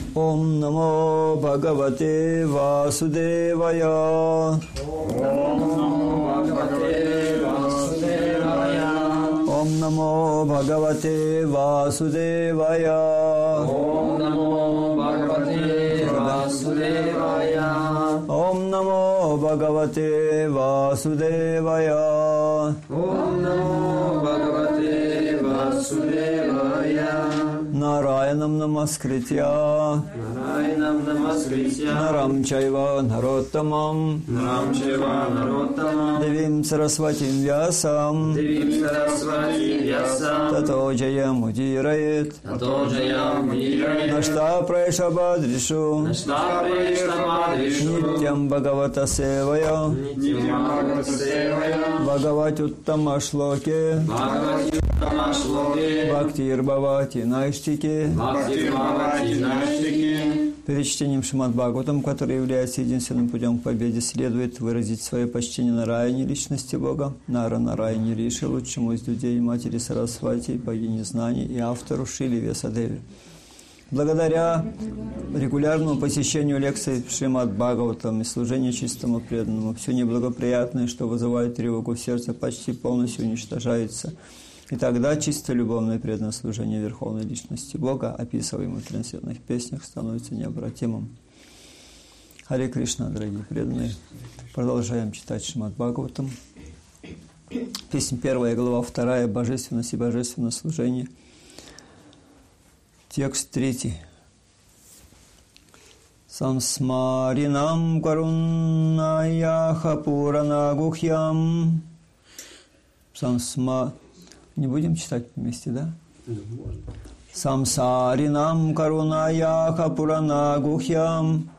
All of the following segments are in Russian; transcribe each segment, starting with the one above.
Ом намо Бхагавате Васудевая. Ом намо Бхагавате Васудевая. Ом намо Бхагавате Васудевая. Ом намо Бхагавате Васудевая. Ом намо Бхагавате Васудевая. Нараянам намаскритья. Нараянам намаскритья. Нарам чайва нароттамам. Нарам чайва нароттамам. Девим сарасватим вясам. Девим сарасватим вясам. Тато джаям удирает. Тато джаям удирает. Нашта прайшабадришу. Нашта прайшабадришу. Нитям бхагавата севая. Нитям бхагавата севая. Бхагавати уттама шлоке. Бхагавати уттама шлоке. Бхактир бхавати наштике. Бхактир бхавати наштике. Перед чтением Шримад Бхагаватам, который является единственным путем к победе, следует выразить свое почтение Нараяне, личности Бога, Нара Нараяне Риши, лучшему из людей, матери Сарасвати, богине знаний и автору Шили Весадеви. Благодаря регулярному посещению лекций Шримад Бхагаватам и служению чистому преданному, все неблагоприятное, что вызывает тревогу в сердце, почти полностью уничтожается. И тогда чисто любовное преданное служение Верховной Личности Бога, описываемое в трансцендентных песнях, становится необратимым. Харе Кришна, дорогие преданные. Продолжаем читать Шримад Бхагаватам. Песня 1, глава 2, Божественность и Божественное служение. Текст 3. Самсмаринам карунаяха пурана гухьям. Не будем читать вместе, да? Самсаринам карунаяха пурана гухьям.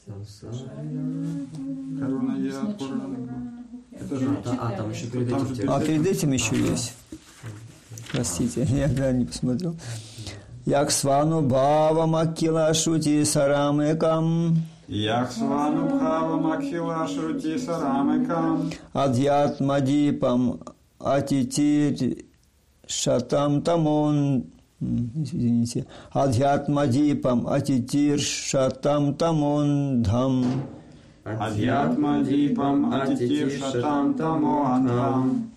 Там еще перед этим текст. Перед этим еще есть. Простите, я не посмотрел. Яксвану бхавам акила шрути сарамекам. Яксвану бхавам акила шрути сарамекам. Адьятмадипам атитир шатам тамон. Извините. Адьятмадипам атитир шатам тамон дхам. Адьятмадипам атитир шатам тамон дхам.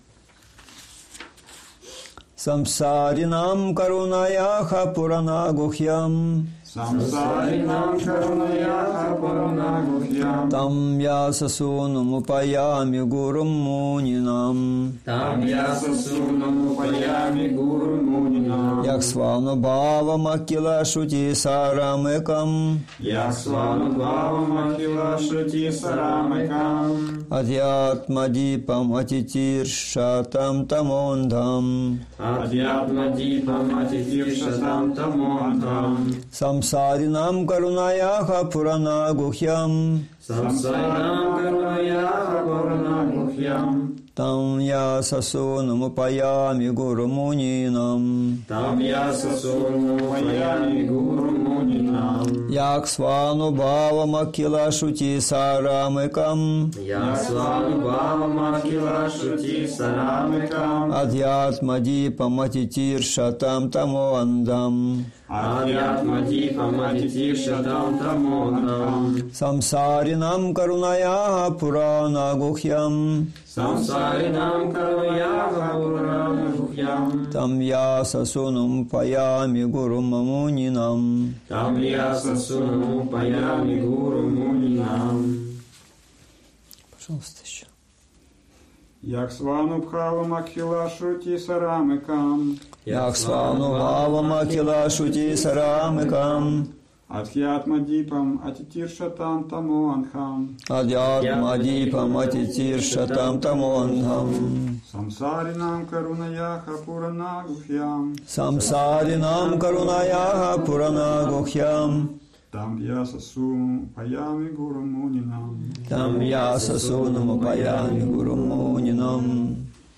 Самсаринам карунаяха пурана гухьям. Самсаринам карунаяха пурана гухьям. Там ясасунам упаями гурум мунинам. Там ясасунам упаями гурум мунинам. Яксвану бхавам акила шути сарамекам. Яксвану бхавам акила шрути сарамекам. Адьятмадипам атитир шатам тамондхам. Адьятмадипам атитир шатам тамондхам. Самсаринам карунаяха пурана гухьям. Самсаринам карунаяха пурана гухьям. Там ясасунам упаями гурум мунинам. Там ясасунам упаями гурум мунинам. Яксвану бхавам акила шути сарамекам. Яксвану бхавам акила шрути сарамекам. Адьятмадипам атитир шатам тамоандам. Адьятмадипам атитир шатам тамондхам. Самсаринам карунаяха пурана гухьям. Самсаринам карунаяха пурана гухьям. Там ясасунам упаями гурум мунинам. Там ясасунам упаями гурум мунинам. Пожалуйста, еще. Яксвану бхавам акила шрути сарамекам. Яксвану бхавам акила шути сарамекам. Адьятмадипам атитир шатам тамоандхам. Адьятмадипам атитир шатам тамондхам. Самсаринам карунаяха пурана гухьям. Самсаринам карунаяха пурана гухьям. Там ясасунам упаями гурум мунинам. Там ясасунам упаями гурум мунинам.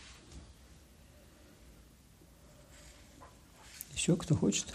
Еще кто хочет?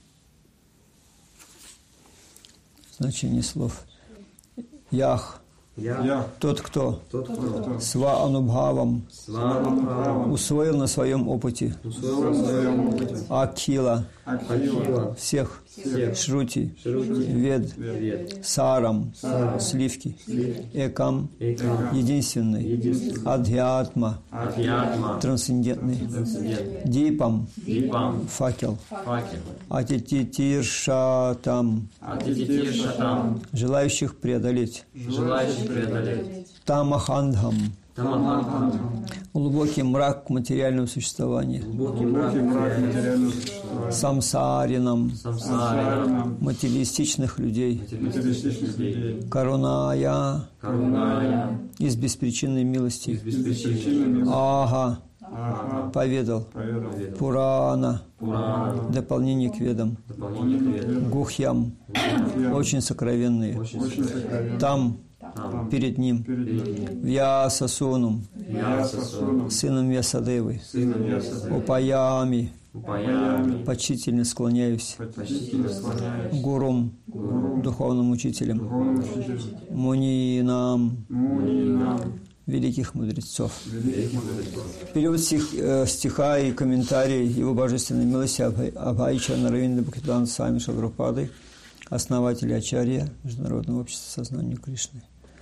Значение слов. Ях Я. Тот, кто Тот, кто Сваанубхавам Сваанубхавам усвоил на своем опыте усвоил в своем опыте Акхила Акхила всех всех Шрути, Шрути, Вед, Вед, Сарам, Сарам, Сливки, Сливки, Экам, Экам, Единственный, Единственный, Адхиатма, Адхьятма, Трансцендентный, Трансцендент, Дипам, Дипам, Факел, Факел, Атитиршатам, Атитиршатам, желающих преодолеть, желающих преодолеть, Тамахандхам, Тамахантхам, глубокий мрак материального существования, глубокий мрак Материального существования. Самсаринам, Самсаринам, материалистичных людей, материалистичных людей, Каруная, Каруная, из беспричинной из милости, беспричинной Ага, Ага. поведал, Поведал. Пурана, Пурана, дополнение к ведам, дополнение к ведам, Гухьям, очень сокровенные, очень Очень сокровенный, сокровенный. там, там, перед ним, Перед ним. Вьясасунум, Ясасуном, сыном Вьясадевы, сыном Ясадевы, Упаями, Упаями, почтительно склоняюсь, почтительно склоняюсь, Гурум, духовным учителем, Духовный учитель. Мунинам, Мунинам. великих мудрецов. Великих мудрецов. Перевод стиха и комментарий его божественной милости Абхайча Наравинда Бхактивинода Свами Шилапрапады, основатель Ачарья Международного общества сознания Кришны.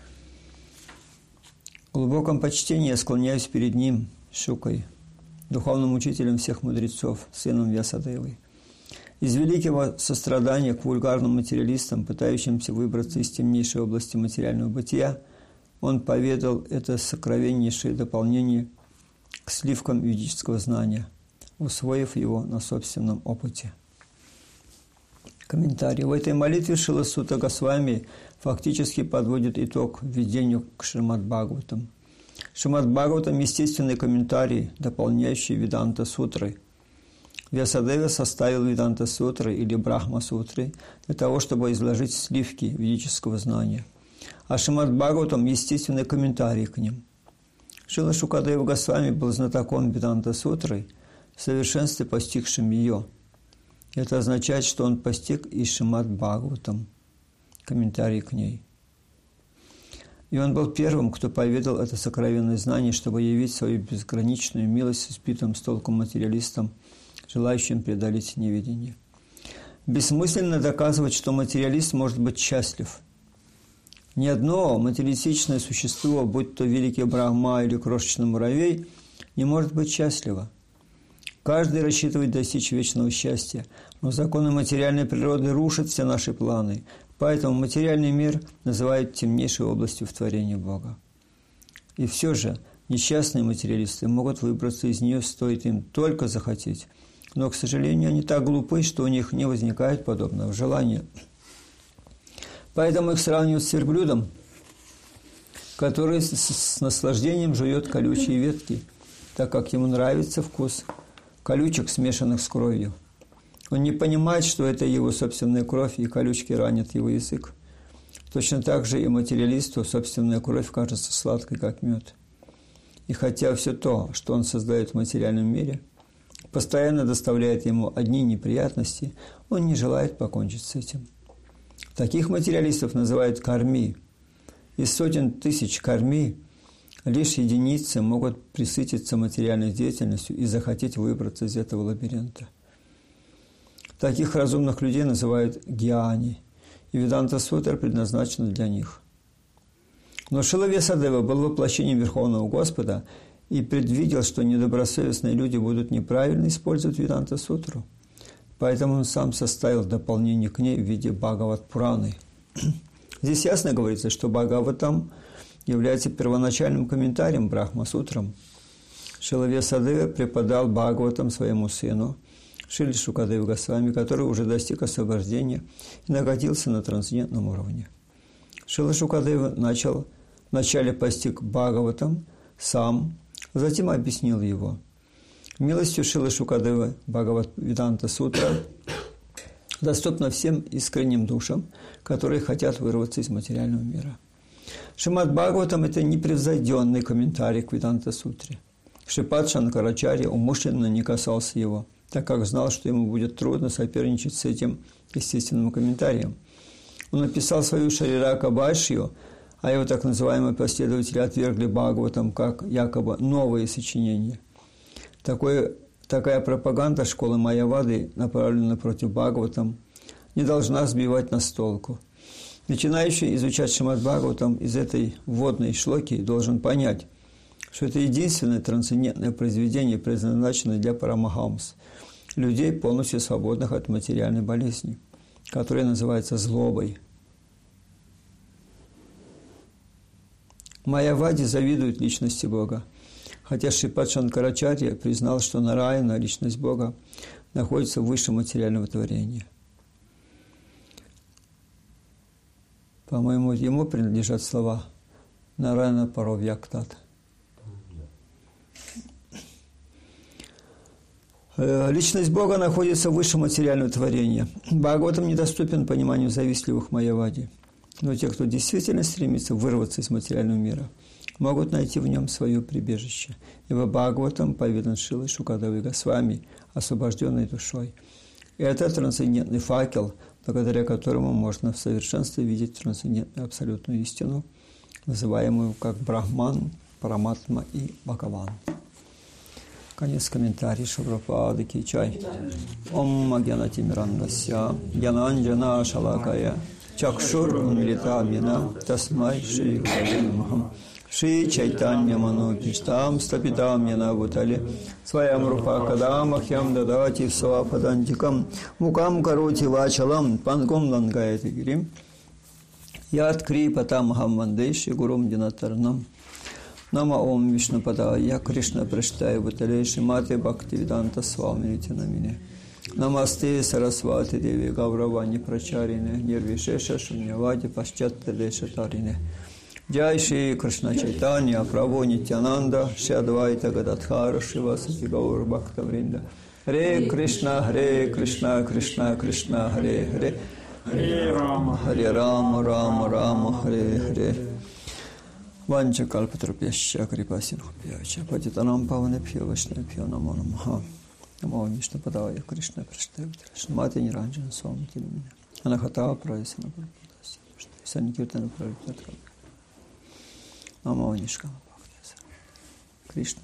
В глубоком почтении я склоняюсь перед ним, Шукой, духовным учителем всех мудрецов, сыном Вьясадевы. Из великого сострадания к вульгарным материалистам, пытающимся выбраться из темнейшей области материального бытия, он поведал это сокровеннейшее дополнение к сливкам ведического знания, усвоив его на собственном опыте. Комментарий. В этой молитве Шрила Сутта Госвами фактически подводит итог введению к Шримад Бхагаватам. Шримад Бхагаватам – естественный комментарий, дополняющий Веданта Сутры. Вьясадева составил Веданта Сутры или Брахма Сутры для того, чтобы изложить сливки ведического знания. А Шримад Бхагаватам – естественный комментарий к ним. Шрила Шукадева Госвами был знатоком Веданта Сутры, в совершенстве постигшим ее. Это означает, что он постиг и Шримад Бхагаватам, комментарий к ней. И он был первым, кто поведал это сокровенное знание, чтобы явить свою безграничную милость сбитым с толку материалистам, желающим преодолеть неведение. Бессмысленно доказывать, что материалист может быть счастлив. Ни одно материалистичное существо, будь то великий Брахма или крошечный муравей, не может быть счастливо. Каждый рассчитывает достичь вечного счастья, но законы материальной природы рушат все наши планы, поэтому материальный мир называют темнейшей областью в творении Бога. И все же несчастные материалисты могут выбраться из нее, стоит им только захотеть, но, к сожалению, они так глупы, что у них не возникает подобного желания. Поэтому их сравнивают с верблюдом, который с наслаждением жует колючие ветки, так как ему нравится вкус колючек, смешанных с кровью. Он не понимает, что это его собственная кровь, и колючки ранят его язык. Точно так же и материалисту собственная кровь кажется сладкой, как мед. И хотя все то, что он создает в материальном мире, постоянно доставляет ему одни неприятности, он не желает покончить с этим. Таких материалистов называют карми. Из сотен тысяч карми лишь единицы могут пресытиться материальной деятельностью и захотеть выбраться из этого лабиринта. Таких разумных людей называют гьяни, и Веданта Сутра предназначена для них. Но Шрила Вьясадева был воплощением Верховного Господа и предвидел, что недобросовестные люди будут неправильно использовать Веданта Сутру. Поэтому он сам составил дополнение к ней в виде Бхагават-Пураны. Здесь ясно говорится, что Бхагаватам является первоначальным комментарием Брахма-сутрам. Шрила Вьясадева преподал Бхагаватам своему сыну, Шриле Шукадеве Госвами, который уже достиг освобождения и находился на трансцендентном уровне. Шрила Шукадева вначале постиг Бхагаватам сам, а затем объяснил его. Милостью Шрилы Шукадевы Бхагават-Веданта Сутра доступна всем искренним душам, которые хотят вырваться из материального мира. Шримад Бхагаватам – это непревзойденный комментарий к Веданта Сутре. Шрипад Шанкарачарья умышленно не касался его, так как знал, что ему будет трудно соперничать с этим естественным комментарием. Он написал свою Шарирака Бхашью а его так называемые последователи отвергли Бхагаватам как якобы новые сочинения. Такая пропаганда школы Майявады, направленная против Бхагаватам, не должна сбивать нас с толку. Начинающий изучать Шримад Бхагаватам из этой вводной шлоки должен понять, что это единственное трансцендентное произведение, предназначенное для парамахамс, людей, полностью свободных от материальной болезни, которая называется злобой. Майявади завидует личности Бога, хотя Шрипад Шанкарачарья признал, что Нараяна, личность Бога, находится выше материального творения. По-моему, ему принадлежат слова Нараяна Паравьяктат. Личность Бога находится выше материального творения. Бхагаватам недоступен пониманию завистливых майявади. Но те, кто действительно стремится вырваться из материального мира, могут найти в нем свое прибежище. Ибо Бхагаватам поведан Шрилой Шукадевой Госвами, освобожденной душой. И это трансцендентный факел, благодаря которому можно в совершенстве видеть трансцендентную абсолютную истину, называемую как Брахман, Параматма и Бхагаван. Конец комментария. Шрила Ки Чай. Ом Агьянати Мирангасья Гьянанджана Шалакая Чакшур Милитамина Тасмай Шри Гуру Шри Чайтанья Манопиштам Стапитам Яна Бутали Своям Рупа Кадам Ахьям Дадати Свападантикам Мукам Карути Вачалам Пангом Лангаяти Гирим Яд Крипатам Хамвандеши Гурум Динатарнам Нама Ом Вишнупадая Кришна Прештая Бутале Шимати Бхактивиданта Сваминити Намине Намасте Сарасвати Деви Гауравани Прачарине Нирвишеша Шуньявади Пашчаттадеша Тарине Джай Шри Кришна Чайтанья Прабху Нитянанда Шадвайта Гададхара Шивасати Гаур Бхактавринда Харе Кришна Кришна Кришна Харе Харе Харе Рама Рама Рама Харе Харе Ванча Калпатрапьяща Крипасинхупьяча Патитанам Паванепья Вашнепья Намо Намаха Намо Вишнупадая Кришна Прештая Шмати Ниранджана Свами Тилимина Анахата Прайсана Парападася Саникиртана Прарипятра Намо Нишкама Бхактаса Кришна.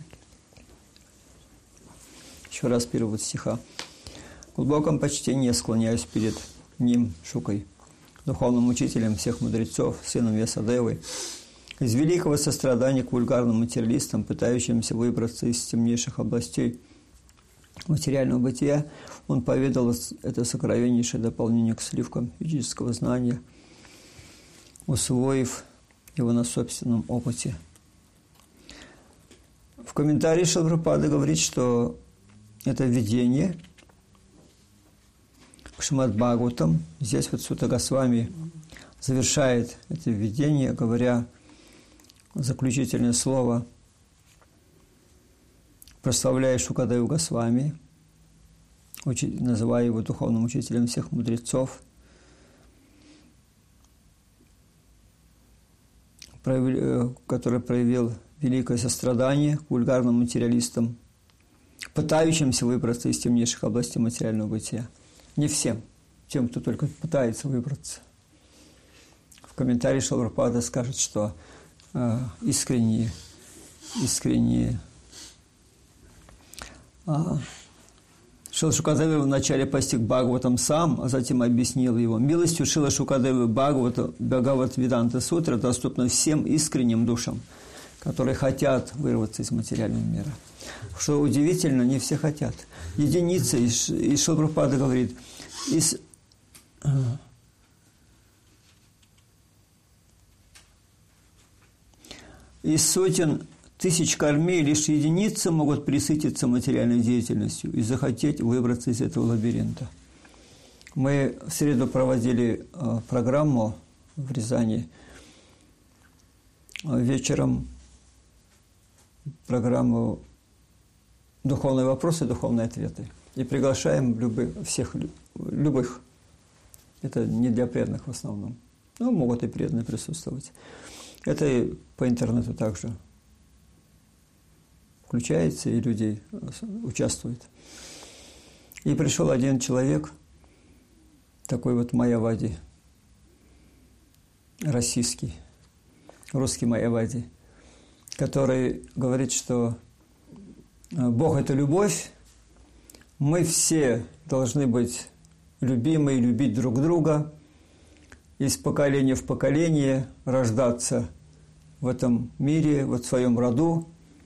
Еще раз перевод стиха. В глубоком почтении склоняюсь перед ним, Шукой, духовным учителем всех мудрецов, сыном Вьясадевы, из великого сострадания к вульгарным материалистам, пытающимся выбраться из темнейших областей материального бытия, он поведал это сокровеннейшее дополнение к сливкам ведического знания, усвоив его на собственном опыте. В комментарии Шрила Прабхупада говорит, что это введение к Шримад Бхагаватам. Здесь вот Сутта Госвами завершает это введение, говоря заключительное слово, прославляя Шукадеву Госвами, называя его духовным учителем всех мудрецов, который проявил великое сострадание к вульгарным материалистам, пытающимся выбраться из темнейших областей материального бытия. Не всем, тем, кто только пытается выбраться. В комментарии Шрила Прабхупада скажет, что искренние Шрила Шукадева вначале постиг Бхагаватам сам, а затем объяснил его. Милостью Шрила Шукадевы Бхагават-Веданта Сутра доступна всем искренним душам, которые хотят вырваться из материального мира. Что удивительно, не все хотят. Единицы, и Шрила Прабхупада говорит, из сотен тысяч кормей лишь единицы могут пресытиться материальной деятельностью и захотеть выбраться из этого лабиринта. Мы в среду проводили программу в Рязани. Вечером программу «Духовные вопросы, духовные ответы». И приглашаем любых. Это не для преданных в основном. Но могут и преданные присутствовать. Это и по интернету также включается, и люди участвуют. И пришел один человек, такой вот майявади, российский. русский Майявади, который говорит, что Бог – это любовь, мы все должны быть любимы и любить друг друга, из поколения в поколение рождаться в этом мире, вот в своем роду.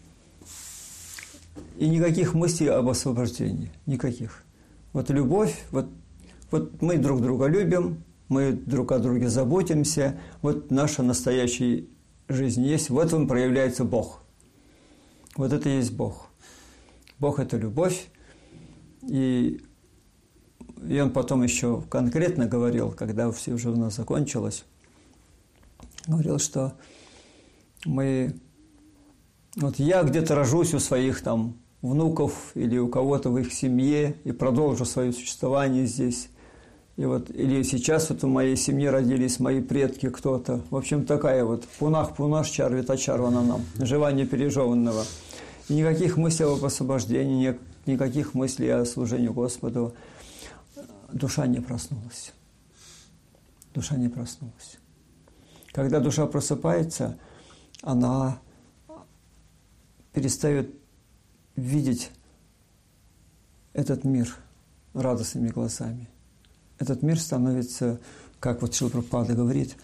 И никаких мыслей об освобождении, никаких. Вот любовь, вот мы друг друга любим, мы друг о друге заботимся, вот наша настоящая жизнь есть, в этом проявляется Бог. Вот это и есть Бог. Бог – это любовь, и он потом еще конкретно говорил, когда все уже у нас закончилось, говорил, что вот я где-то рожусь у своих там внуков или у кого-то в их семье и продолжу свое существование здесь. И вот, или сейчас вот в моей семье родились мои предки кто-то. В общем, такая вот пунах-пунаш чарвитачарвананам, желание пережеванного. И никаких мыслей об освобождении, никаких мыслей о служении Господу. Душа не проснулась. Душа не проснулась. Когда душа просыпается, она перестает видеть этот мир радостными глазами. Этот мир становится, как вот Шрила Прабхупада говорит,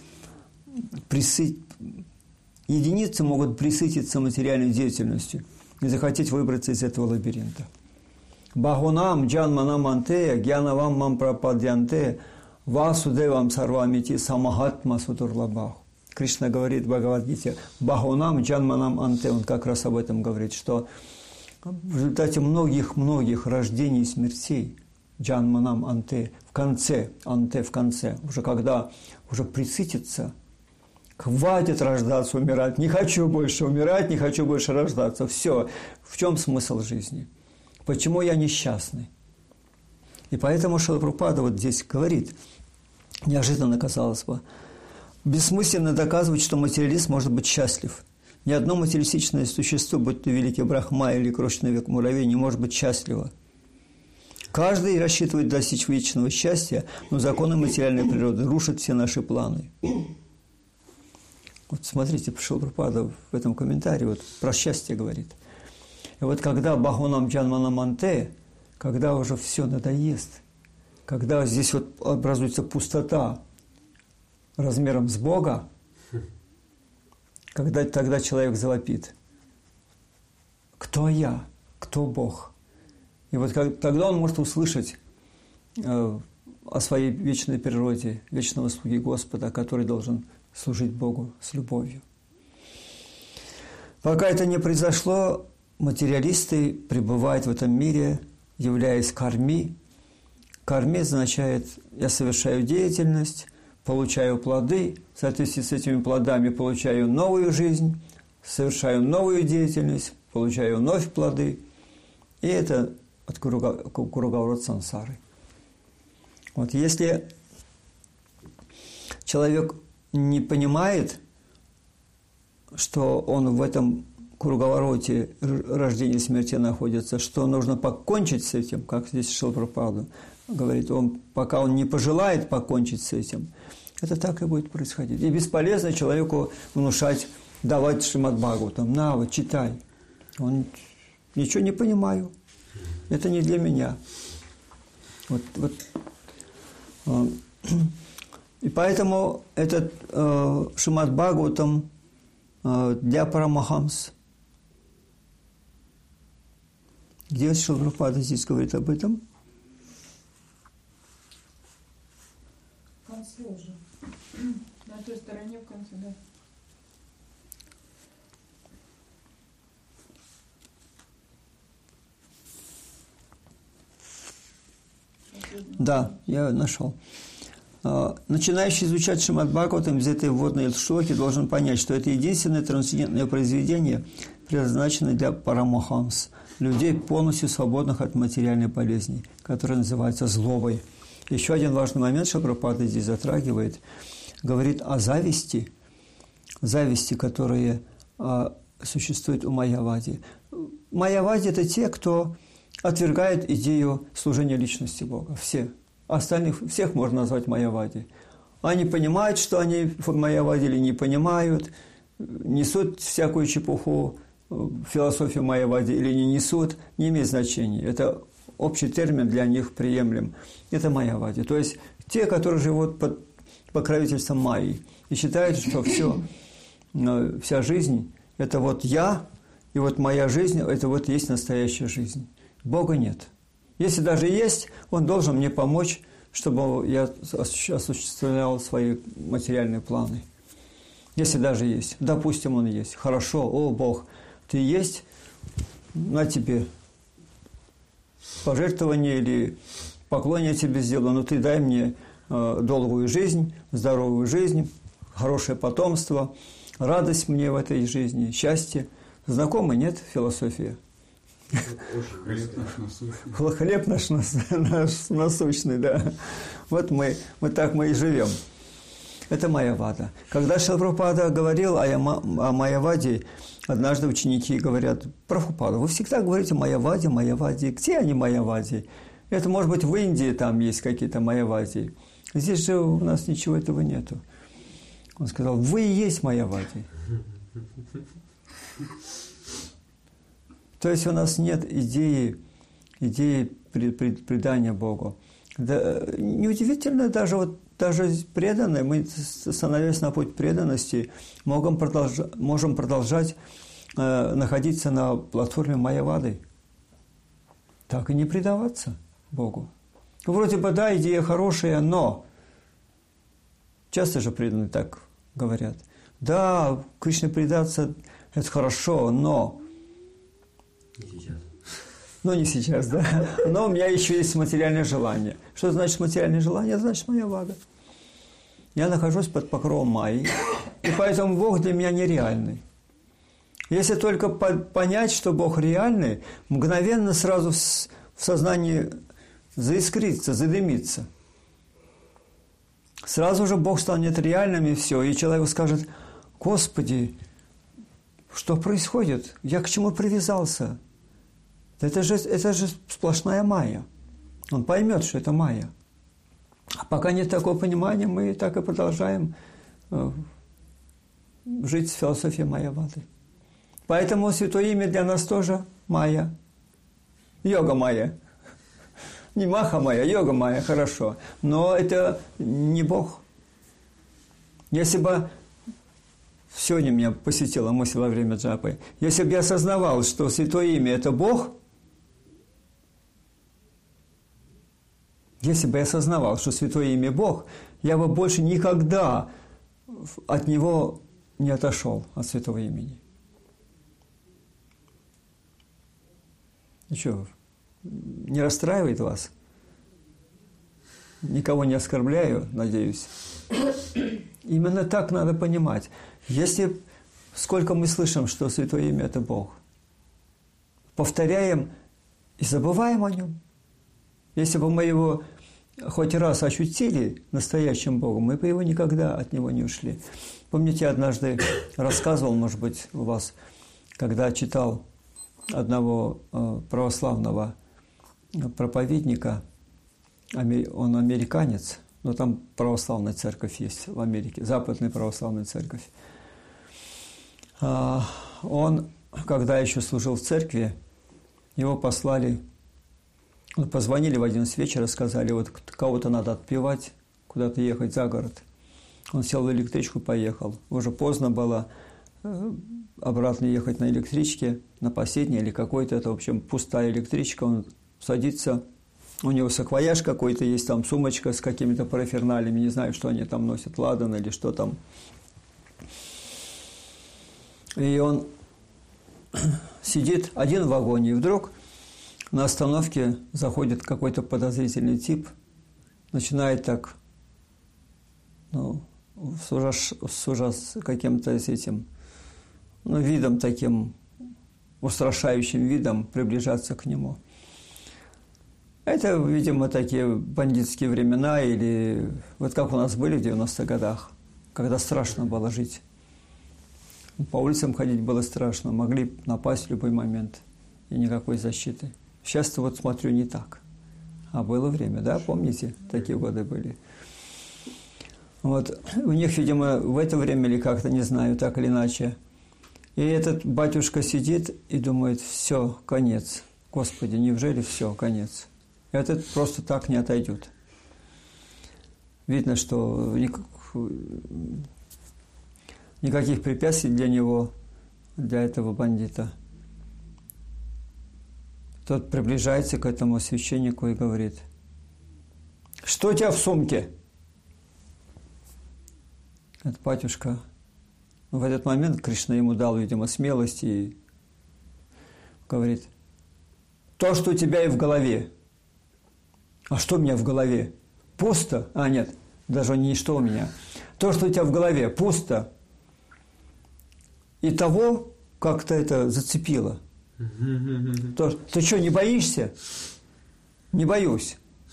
единицы могут присытиться материальной деятельностью и захотеть выбраться из этого лабиринта. Бахунам джанманам анте гьянавам мам прападьянте васудевам сарвамити самахатма сутурлабаху. Кришна говорит в Бхагавад-гите, Бахунам джанманам анте, он как раз об этом говорит, что в результате многих рождений и смертей, джанманам анте, в конце, уже когда уже присытится, хватит рождаться, умирать, не хочу больше умирать, не хочу больше рождаться, все. В чем смысл жизни? Почему я несчастный? И поэтому Шрила Прабхупада вот здесь говорит, неожиданно, казалось бы, бессмысленно доказывать, что материалист может быть счастлив. Ни одно материалистичное существо, будь то великий Брахма или крошечный век муравей, не может быть счастливо. Каждый рассчитывает достичь вечного счастья, но законы материальной природы рушат все наши планы. Вот смотрите, Шрила Прабхупада в этом комментарии вот про счастье говорит. И вот когда Бахунам Джанманам Анте, когда уже все надоест, когда здесь вот образуется пустота размером с Бога, когда тогда человек завопит: кто я, кто Бог? И вот тогда он может услышать о своей вечной природе, вечного слуги Господа, который должен служить Богу с любовью. Пока это не произошло, материалисты пребывают в этом мире, являясь карми. Карми означает «я совершаю деятельность, получаю плоды, в соответствии с этими плодами получаю новую жизнь, совершаю новую деятельность, получаю вновь плоды». И это от круговорот сансары. Вот если человек не понимает, что он в этом круговороте рождения и смерти находится, что нужно покончить с этим, как здесь Шрила Прабхупада говорит, пока он не пожелает покончить с этим, это так и будет происходить. И бесполезно человеку внушать, давать Шримад Бхагаватам, на, вот, читай. Он ничего не понимаю. Это не для меня. Вот. И поэтому этот Шримад Бхагаватам для Парамахамс. Где Шрила Прабхупада здесь говорит об этом? В конце уже. На той стороне в конце, да. Да, я нашел. Начинающий изучать Шримад Бхагаватам из этой вводной шлоки должен понять, что это единственное трансцендентное произведение, предназначенное для парамахамс, людей, полностью свободных от материальной болезни, которая называется злобой. Еще один важный момент, что Прабхупада здесь затрагивает, говорит о зависти, которая существует у майявади. Майявади – это те, кто отвергает идею служения личности Бога. Все. Остальных всех можно назвать майявади. Они понимают, что они в майявади или не понимают. несут всякую чепуху, философию майявади или не несут, не имеет значения. Это общий термин для них приемлем. Это майявади. То есть те, которые живут под покровительством майи и считают, что все, вся жизнь – это вот я, и вот моя жизнь – это вот есть настоящая жизнь. Бога нет. Если даже есть, Он должен мне помочь, чтобы я осуществлял свои материальные планы. Если даже есть. Допустим, Он есть. Хорошо, о, Бог, Ты есть, на тебе пожертвование или поклон я тебе сделаю, но Ты дай мне долгую жизнь, здоровую жизнь, хорошее потомство, радость мне в этой жизни, счастье. Знакома, нет, философия? Хлеб наш насущный. Хлеб наш насущный, да. Вот так мы и живем. Это майявада. Когда Шрила говорил о майяваде, однажды ученики говорят: Прабхупада, вы всегда говорите майяваде, майяваде. Где они майяваде? Это, может быть, в Индии там есть какие-то майявади. Здесь же у нас ничего этого нету. Он сказал: вы и есть майявади. То есть у нас нет идеи предания Богу. Да, неудивительно, даже преданные, мы, становясь на путь преданности, можем продолжать находиться на платформе майявады. Так и не предаваться Богу. Вроде бы, да, идея хорошая, но часто же преданные так говорят. Да, Кришне предаться – это хорошо, но… Не сейчас. Ну, не сейчас, да. Но у меня еще есть материальное желание. Что значит материальное желание? Это значит майявада. Я нахожусь под покровом майи, и поэтому Бог для меня нереальный. Если только понять, что Бог реальный, мгновенно сразу в сознании заискрится, задымится. Сразу же Бог станет реальным, и все. И человек скажет: Господи, что происходит? Я к чему привязался? Это же сплошная майя. Он поймет, что это майя. А пока нет такого понимания, мы так и продолжаем жить с философией майявады. Поэтому Святое Имя для нас тоже майя. Йога майя. Не маха майя, йога майя, хорошо. Но это не Бог. Если бы… Сегодня меня посетила мысль во время джапы. Если бы я осознавал, что Святое Имя – это Бог, если бы я осознавал, что Святое Имя – Бог, я бы больше никогда от Него не отошел, от Святого Имени. И что, не расстраивает вас? Никого не оскорбляю, надеюсь. Именно так надо понимать. Если сколько мы слышим, что Святое Имя – это Бог, повторяем и забываем о Нем. Если бы мы Его хоть раз ощутили настоящим Богом, мы бы Его никогда от Него не ушли. Помните, я однажды рассказывал, может быть, у вас, когда читал одного православного проповедника, он американец, но там православная церковь есть в Америке, западная православная церковь. Он, когда еще служил в церкви, его послали, позвонили в 11 вечера, сказали: вот кого-то надо отпевать, куда-то ехать за город. Он сел в электричку, поехал. Уже поздно было обратно ехать на электричке, на последней или какой-то, это, в общем, пустая электричка. Он садится, у него саквояж какой-то есть, там сумочка с какими-то параферналями, не знаю, что они там носят, ладан или что там. И он сидит один в вагоне, и вдруг на остановке заходит какой-то подозрительный тип, начинает так, с каким-то этим, видом таким, устрашающим видом приближаться к нему. Это, видимо, такие бандитские времена, или вот как у нас были в 90-х годах, когда страшно было жить. По улицам ходить было страшно, могли напасть в любой момент, и никакой защиты. Сейчас-то вот смотрю, не так. А было время, да, помните, такие годы были. Вот у них, видимо, в это время или как-то, не знаю, так или иначе. И этот батюшка сидит и думает: все, конец. Господи, неужели все, конец? Этот просто так не отойдет. Видно, что никаких препятствий для него, для этого бандита. Тот приближается к этому священнику и говорит: что у тебя в сумке? Этот батюшка, в этот момент Кришна ему дал, видимо, смелость и говорит: то, что у тебя и в голове. А что у меня в голове? Пусто? А, нет, даже не что у меня. То, что у тебя в голове, пусто. И того как-то это зацепило. Ты что, не боишься? Не боюсь.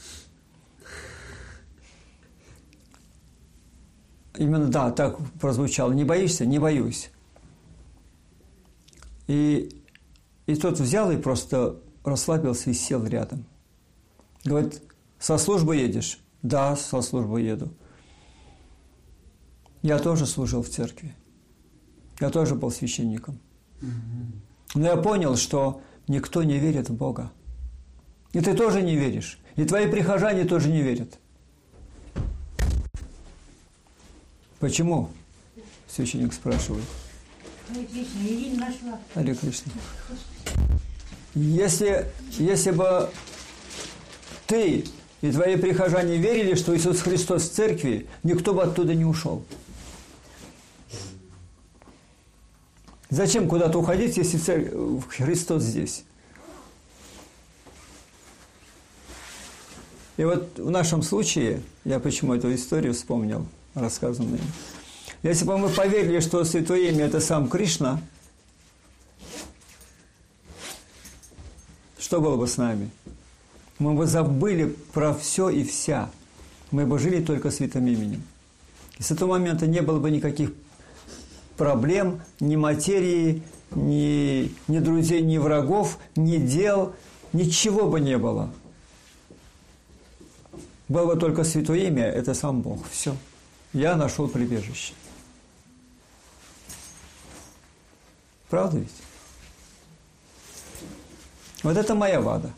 Именно, да, так прозвучало. Не боишься? Не боюсь. И тот взял и просто расслабился и сел рядом. Говорит: со службы едешь? Да, со службы еду. Я тоже служил в церкви. Я тоже был священником. Но я понял, что никто не верит в Бога. И ты тоже не веришь. И твои прихожане тоже не верят. Почему? Священник спрашивает. Харе Кришна. Если бы ты и твои прихожане верили, что Иисус Христос в церкви, никто бы оттуда не ушел. Зачем куда-то уходить, если Христос здесь? И вот в нашем случае, я почему эту историю вспомнил, рассказанную. Если бы мы поверили, что Святое Имя – это сам Кришна, что было бы с нами? Мы бы забыли про все и вся. Мы бы жили только Святым Именем. И с этого момента не было бы никаких проблем, ни материи, ни друзей, ни врагов, ни дел, ничего бы не было. Было бы только Святое Имя – это сам Бог. Все. Я нашел прибежище. Правда ведь? Вот это моя вада.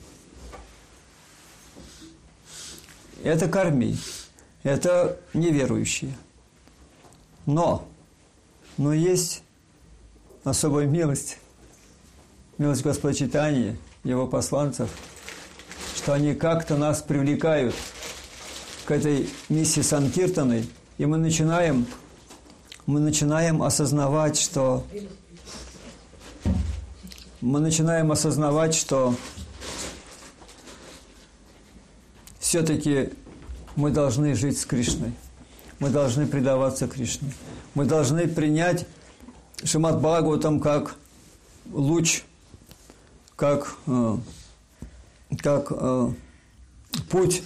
Это Кармий. Это неверующие. Но есть особая милость. Милость Господа Чайтаньи, его посланцев, что они как-то нас привлекают к этой миссии Санкиртаны, и мы начинаем осознавать, что все-таки мы должны жить с Кришной. Мы должны предаваться Кришне. Мы должны принять Шримад Бхагаватам как луч, как путь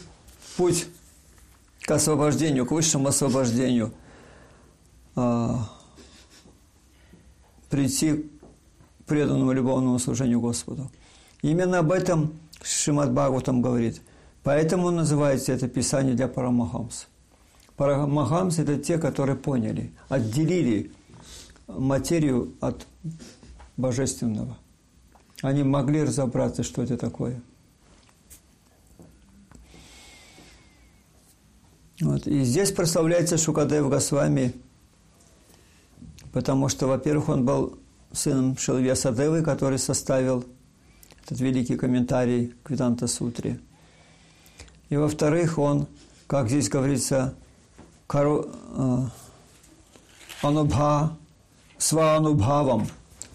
к освобождению, к высшему освобождению, прийти к преданному любовному служению Господу. Именно об этом Шримад Бхагаватам говорит. Поэтому называется это Писание для Парамахамс. Парамахамс – это те, которые поняли, отделили материю от божественного. Они могли разобраться, что это такое. Вот. И здесь прославляется Шукадев Госвами, потому что, во-первых, он был сыном Шри Вьясадевы, который составил этот великий комментарий к Веданта-сутре. И, во-вторых, он, как здесь говорится, сванубхавам,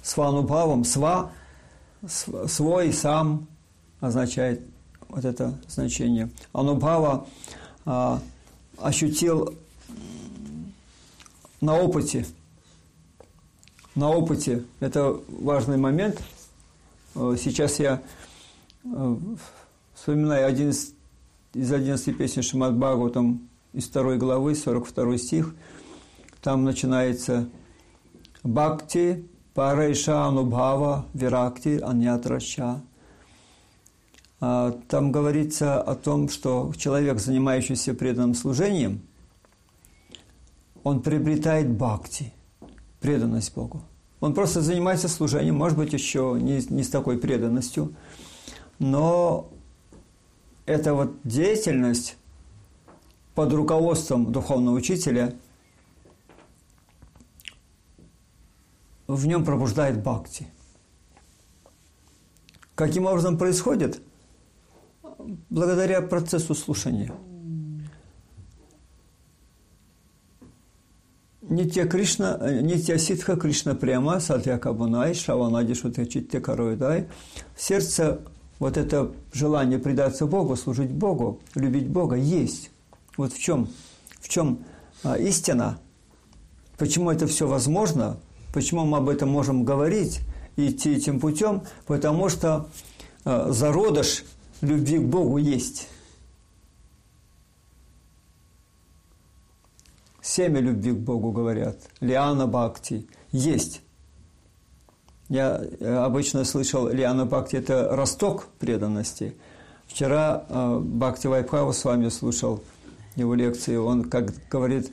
свой, сам означает вот это значение. Анубхава ощутил на опыте. На опыте. Это важный момент. Сейчас я вспоминаю из 11 песен Шримад Бхагаватам из 2 главы, 42 стих. Там начинается «Бхакти парайша анубхава виракти аньятрача». Там говорится о том, что человек, занимающийся преданным служением, он приобретает бхакти, преданность Богу. Он просто занимается служением, может быть, еще не с такой преданностью, но эта вот деятельность под руководством духовного учителя в нем пробуждает бхакти. Каким образом происходит? Благодаря процессу слушания. Нитья Ситха Кришна Према Сатья Кабунай Шаванади Шутечитте Каройдай. В сердце вот это желание предаться Богу, служить Богу, любить Бога есть. Вот в чем истина, почему это все возможно, почему мы об этом можем говорить и идти этим путем, потому что зародыш любви к Богу есть. Семя любви к Богу, говорят. Лиана Бхакти. Есть. Я обычно слышал, Лиана Бхакти – это росток преданности. Вчера Бхакти Вайбхава с вами слушал его лекции. Он, как говорит,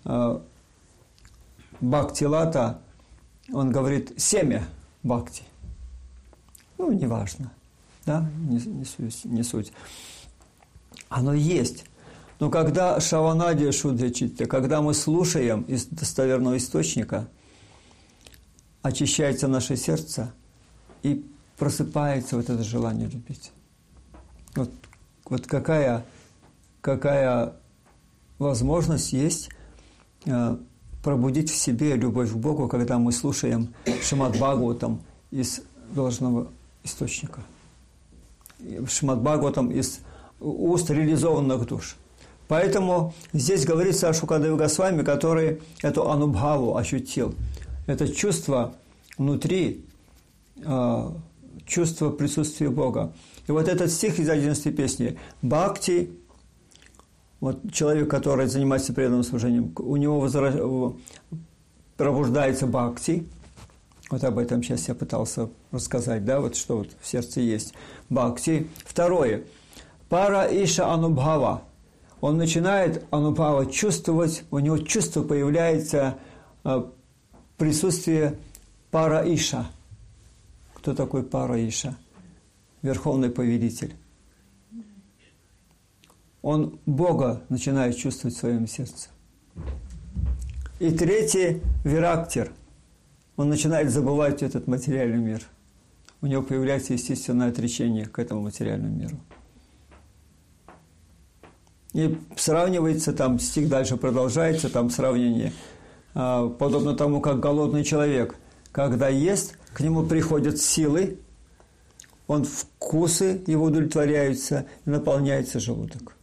Бхакти Лата, он говорит, семя Бхакти. Ну, неважно. Да? Не суть. Оно есть. Но когда Шаванади Шудхачитта, когда мы слушаем из достоверного источника, очищается наше сердце и просыпается вот это желание любить. Вот какая возможность есть пробудить в себе любовь к Богу, когда мы слушаем Шримад Бхагаватам из должного источника. Шримад Бхагаватам из уст реализованных душ. Поэтому здесь говорится о Шукадеве Госвами, который эту анубхаву ощутил. Это чувство внутри, чувство присутствия Бога. И вот этот стих из 11 песни «Бхакти», вот человек, который занимается преданным служением, у него пробуждается бхакти. Вот об этом сейчас я пытался рассказать, да, вот что вот в сердце есть. Бхакти. Второе. Пара иша анубхава. Он начинает анубхава чувствовать, у него чувство появляется присутствие пара иша. Кто такой пара иша? Верховный повелитель. Он Бога начинает чувствовать в своем сердце. И третий – вирактир. Он начинает забывать этот материальный мир. У него появляется естественное отречение к этому материальному миру. И сравнивается, там стих дальше продолжается, там сравнение, подобно тому, как голодный человек, когда ест, к нему приходят силы, он вкусы его удовлетворяются, и наполняется желудок.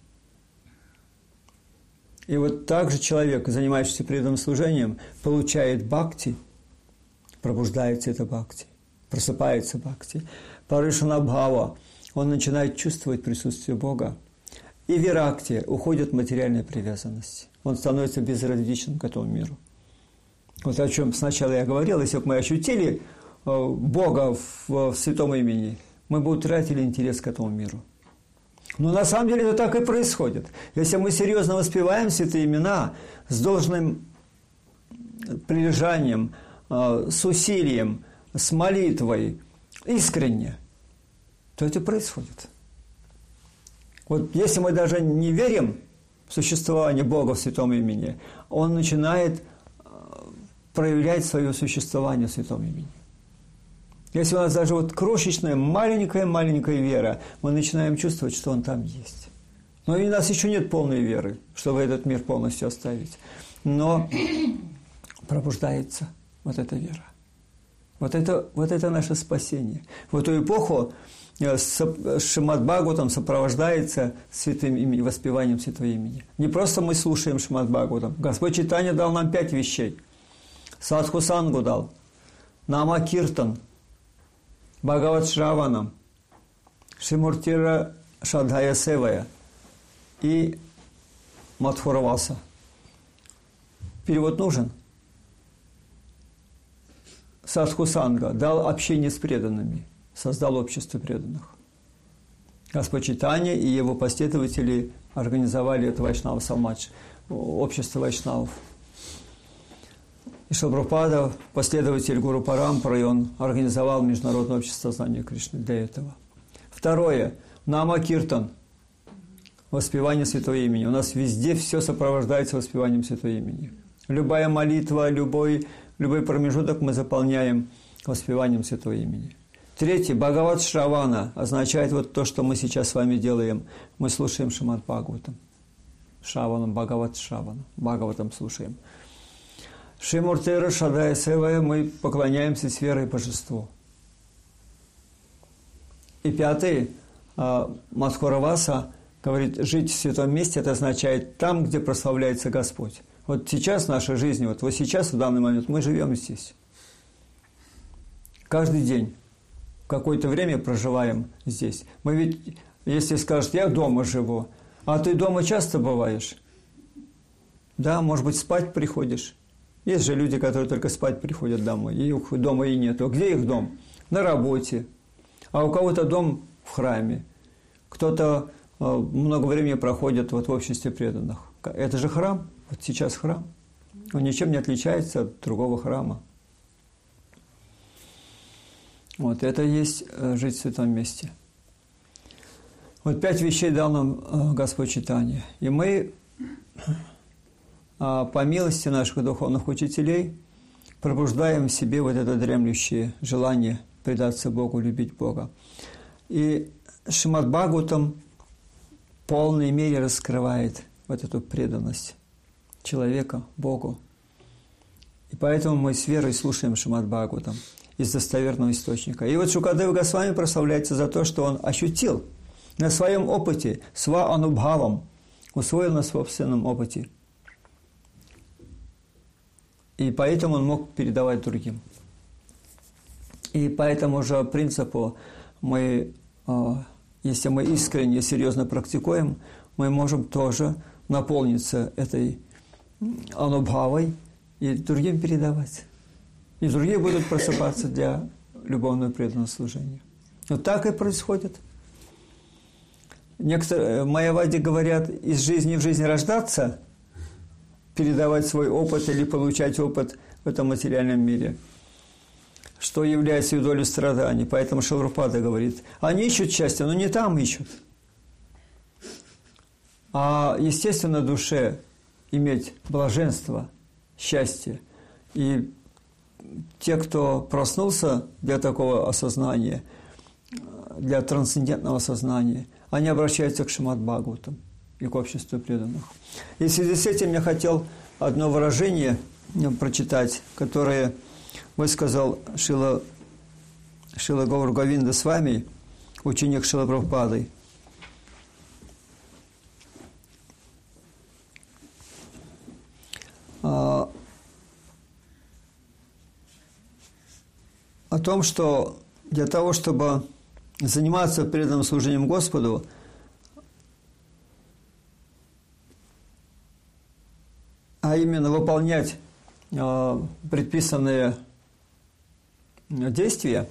И вот так же человек, занимающийся преданным служением, получает бхакти, пробуждается это бхакти, просыпается бхакти. Паришанабхава, он начинает чувствовать присутствие Бога. И виракти, уходит материальная привязанность. Он становится безразличным к этому миру. Вот о чем сначала я говорил, если бы мы ощутили Бога в святом имени, мы бы утратили интерес к этому миру. Но на самом деле это так и происходит. Если мы серьезно воспеваем святые имена с должным прилежанием, с усилием, с молитвой, искренне, то это происходит. Вот если мы даже не верим в существование Бога в святом имени, Он начинает проявлять свое существование в святом имени. Если у нас даже вот крошечная, маленькая вера, мы начинаем чувствовать, что Он там есть. Но у нас еще нет полной веры, чтобы этот мир полностью оставить. Но пробуждается вот эта вера. Вот это наше спасение. В эту эпоху Шримад Бхагаватам сопровождается святым именем, воспеванием святого имени. Не просто мы слушаем Шримад Бхагаватам. Господь Чайтанья дал нам 5 вещей. Садху Сангу дал, Нама Киртан, Бхагават Шраванам, Шримуртира Шадхая Севая и Мадхураваса. Перевод нужен? Садху Санга дал общение с преданными, создал общество преданных. Господь Чайтанья и его последователи организовали это Вайшнава Самадж, общество вайшнавов. И Шрила Прабхупада, последователь Гуру Парампары, он организовал Международное общество сознания Кришны для этого. Второе. Нама Киртан. Воспевание Святого Имени. У нас везде все сопровождается воспеванием Святого Имени. Любая молитва, любой промежуток мы заполняем воспеванием Святого Имени. Третье. Бхагават Шравана означает вот то, что мы сейчас с вами делаем. Мы слушаем Шримад Бхагаватам. Шраванам, Бхагават Шраванам. Бхагаватам слушаем. Шримуртера Шадая Севая мы поклоняемся с верой божеству. И пятый. Мадхураваса говорит, жить в святом месте, это означает там, где прославляется Господь. Вот сейчас в нашей жизни, вот сейчас, в данный момент, мы живем здесь. Каждый день. Какое-то время проживаем здесь. Мы ведь, если скажешь, я дома живу, а ты дома часто бываешь? Да, может быть, спать приходишь. Есть же люди, которые только спать приходят домой. И их дома и нету. Где их дом? На работе. А у кого-то дом в храме. Кто-то много времени проходит вот в обществе преданных. Это же храм. Вот сейчас храм. Он ничем не отличается от другого храма. Вот это и есть жить в святом месте. Вот 5 вещей дал нам Господь Чайтанья. И мы, по милости наших духовных учителей, пробуждаем в себе вот это дремлющее желание предаться Богу, любить Бога. И Шримад Бхагаватам в полной мере раскрывает вот эту преданность человека Богу. И поэтому мы с верой слушаем Шримад Бхагаватам из достоверного источника. И вот Шукадева Госвами прославляется за то, что он ощутил на своем опыте, сва-анубхавам, усвоил на собственном опыте. И поэтому он мог передавать другим. И по этому же принципу мы, если мы искренне, серьезно практикуем, мы можем тоже наполниться этой анубхавой и другим передавать. И другие будут просыпаться для любовного преданного служения. Вот так и происходит. Некоторые майявади говорят, из жизни в жизнь рождаться, передавать свой опыт или получать опыт в этом материальном мире, что является долей страданий. Поэтому Шрила Прабхупада говорит, они ищут счастье, но не там ищут. А естественно душе иметь блаженство, счастье. И те, кто проснулся для такого осознания, для трансцендентного сознания, они обращаются к Шримад Бхагаватам и к обществу преданных. И в связи с этим я хотел одно выражение прочитать, которое высказал Шрила Гаур Говинда Свами, ученик Шрилы Прабхупады. О том, что для того, чтобы заниматься преданным служением Господу, а именно выполнять предписанные действия,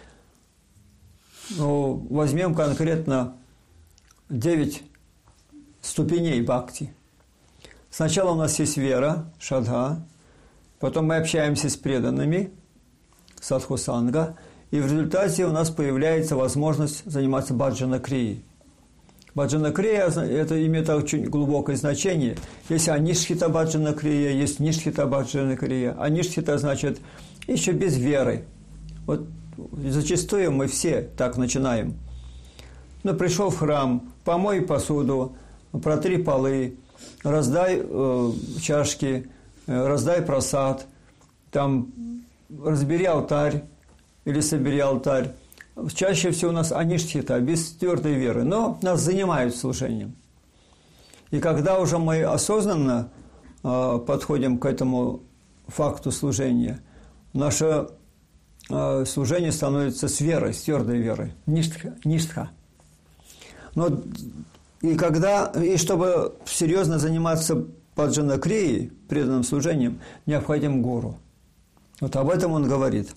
возьмем конкретно 9 ступеней бхакти. Сначала у нас есть вера, шрадха, потом мы общаемся с преданными, садху-санга, и в результате у нас появляется возможность заниматься баджана-крией. Баджана-крия – это имеет очень глубокое значение. Есть анишхита баджана-крия, есть нишхита баджана-крия. Анишхита значит еще без веры. Вот зачастую мы все так начинаем. Ну, пришел в храм, помой посуду, протри полы, раздай чашки, раздай просад, там разбери алтарь или собери алтарь. Чаще всего у нас аништхита, без твердой веры, но нас занимают служением. И когда уже мы осознанно подходим к этому факту служения, наше служение становится с верой, с твердой верой, ништха. Но и чтобы серьезно заниматься баджана-крией, преданным служением, необходим гуру. Вот об этом он говорит.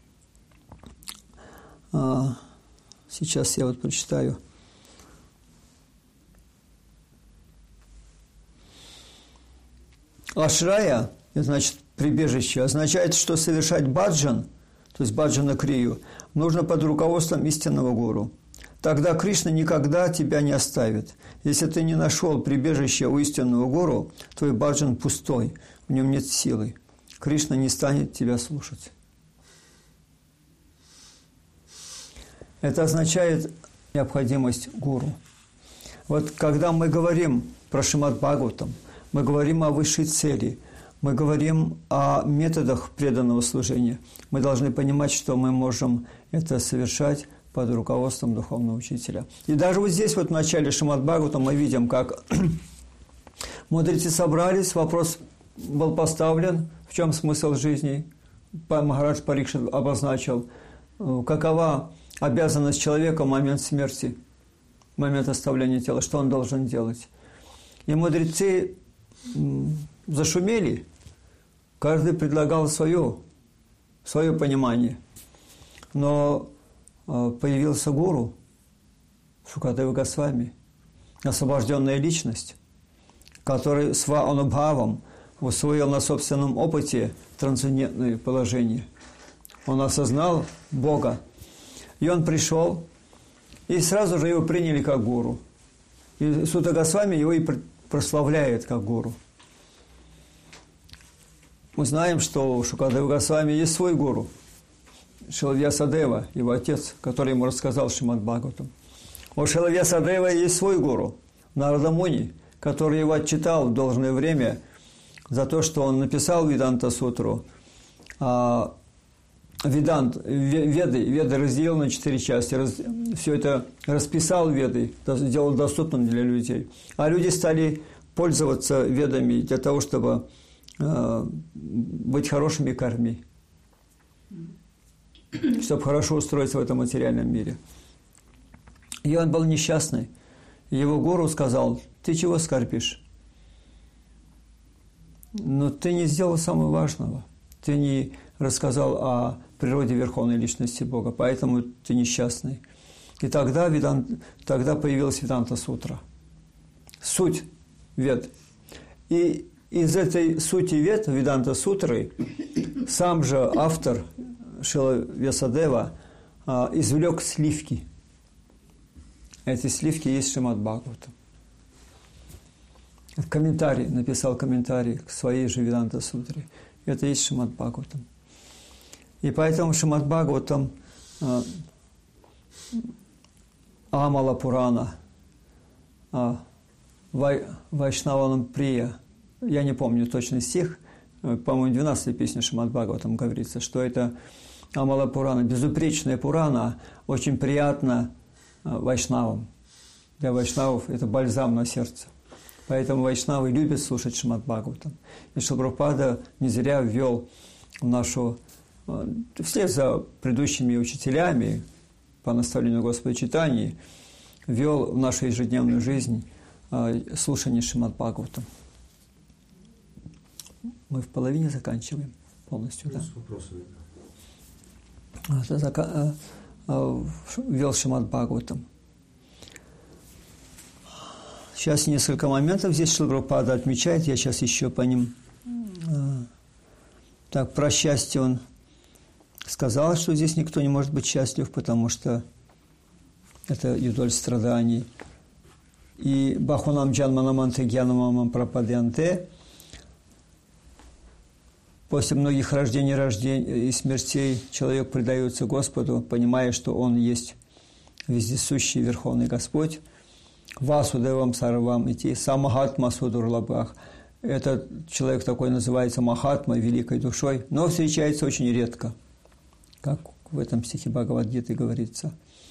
Сейчас я вот прочитаю. Ашрая, значит, прибежище означает, что совершать баджан, то есть баджана крию, нужно под руководством истинного гуру. Тогда Кришна никогда тебя не оставит. Если ты не нашел прибежище у истинного гуру, твой баджан пустой, в нем нет силы. Кришна не станет тебя слушать. Это означает необходимость гуру. Вот когда мы говорим про Шримад Бхагаватам, мы говорим о высшей цели, мы говорим о методах преданного служения, мы должны понимать, что мы можем это совершать под руководством духовного учителя. И даже вот здесь, вот в начале Шримад Бхагаватам, мы видим, как мудрецы собрались, вопрос был поставлен, в чем смысл жизни. Махарадж Парикшит обозначил, какова обязанность человека в момент смерти, в момент оставления тела, что он должен делать. И мудрецы зашумели, каждый предлагал свое понимание. Но появился гуру, Шукадева Госвами, освобожденная личность, который сваанубхавом усвоил на собственном опыте трансцендентное положение. Он осознал Бога, и он пришел, и сразу же его приняли как гуру. И Сута Госвами его и прославляет как гуру. Мы знаем, что у Шукадева Госвами есть свой гуру, Шрила Вьясадева, его отец, который ему рассказал Шримад Бхагаватам. У Шрила Вьясадева есть свой гуру, Нарада Муни, который его отчитал в должное время за то, что он написал Веданта-сутру. Веды разделил на 4 части, все это расписал Веды, сделал доступным для людей. А люди стали пользоваться Ведами для того, чтобы быть хорошими карми, чтобы хорошо устроиться в этом материальном мире. И он был несчастный. Его гуру сказал: ты чего скорбишь? Но ты не сделал самого важного. Ты не рассказал о природе Верховной Личности Бога, поэтому ты несчастный. И тогда появилась Веданта-сутра. Суть Вед. И из этой сути Вед, Веданта-сутры, сам же автор Шрила Вьясадева извлек сливки. Эти сливки есть Шримад Бхагаватам. Написал комментарий к своей же Веданта-сутре. Это есть Шримад Бхагаватам. И поэтому Шримад Бхагаватам Амала Пурана, Вайшнаванам Прия, я не помню точный стих, по-моему, 12-й песне Шримад Бхагаватам говорится, что это Амала Пурана, безупречная Пурана, очень приятна вайшнавам. Для вайшнавов это бальзам на сердце. Поэтому вайшнавы любят слушать Шримад Бхагаватам. И Шрила Прабхупада не зря ввел в нашу, вслед за предыдущими учителями по наставлению Господа Чайтаньи, ввел в нашу ежедневную жизнь слушание Шримад Бхагаватам. Мы в половине заканчиваем полностью, да? С вопросами. Ввел Шримад Бхагаватам. Сейчас несколько моментов здесь Шрила Прабхупада отмечает, я сейчас еще по ним. Так, про счастье он сказал, что здесь никто не может быть счастлив, потому что это юдоль страданий. И Бахунам Джанманаманте Гьянамамам Прападянте. После многих рождений и смертей человек предается Господу, понимая, что Он есть вездесущий Верховный Господь. Васудевам Сарвам идти, Самахатма Судурлабах. Этот человек такой называется Махатма, великой душой, но встречается очень редко, как в этом стихе Бхагавад-гиты говорится.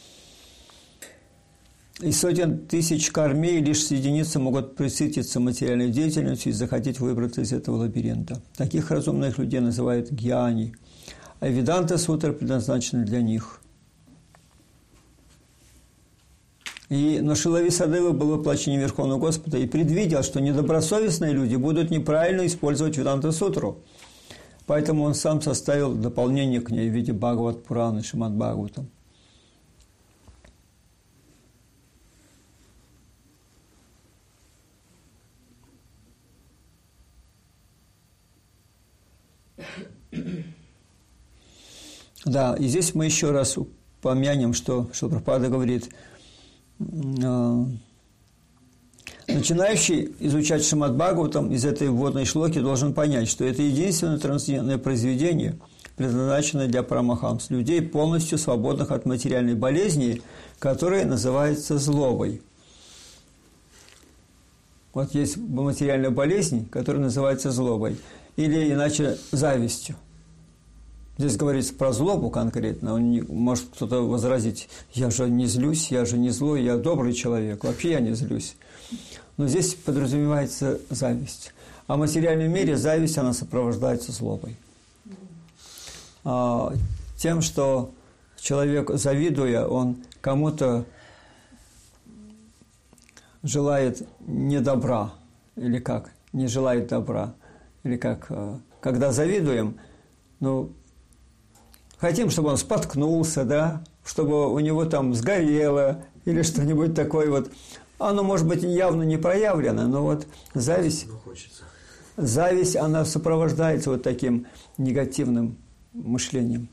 Из сотен тысяч кармей лишь единицы могут присытиться материальной деятельностью и захотеть выбраться из этого лабиринта. Таких разумных людей называют гьяни, а Веданта-сутра предназначена для них. Но Шрила Вьясадева был воплощением Верховного Господа и предвидел, что недобросовестные люди будут неправильно использовать Веданта-сутру. Поэтому он сам составил дополнение к ней в виде Бхагават-пураны, Шримад Бхагаватам. Да, и здесь мы еще раз помянем, что Прабхупада говорит, начинающий изучать Шримад Бхагаватам из этой вводной шлоки должен понять, что это единственное трансцендентное произведение, предназначенное для парамахамс, людей, полностью свободных от материальной болезни, которая называется злобой. Вот есть материальная болезнь, которая называется злобой, или иначе завистью. Здесь говорится про злобу конкретно. Может кто-то возразить: я же не злюсь, я же не злой, я добрый человек, вообще я не злюсь. Но здесь подразумевается зависть. А в материальном мире зависть, она сопровождается злобой. Тем, что человек, завидуя, он кому-то желает не добра, или как, не желает добра, или как, когда завидуем, хотим, чтобы он споткнулся, да, чтобы у него там сгорело, или что-нибудь такое вот. Оно, может быть, явно не проявлено, но вот зависть, она сопровождается вот таким негативным мышлением.